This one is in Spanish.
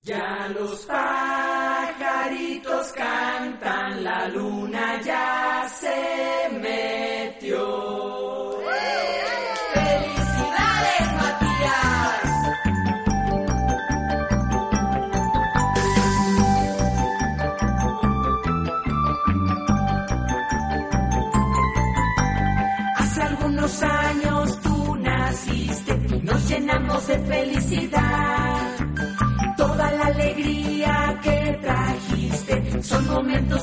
Ya los pajaritos cantan, la luna ya se metió. ¡Felicidades, Matías! Hace algunos años tú naciste, nos llenamos de felicidad. Toda la alegría que trajiste son momentos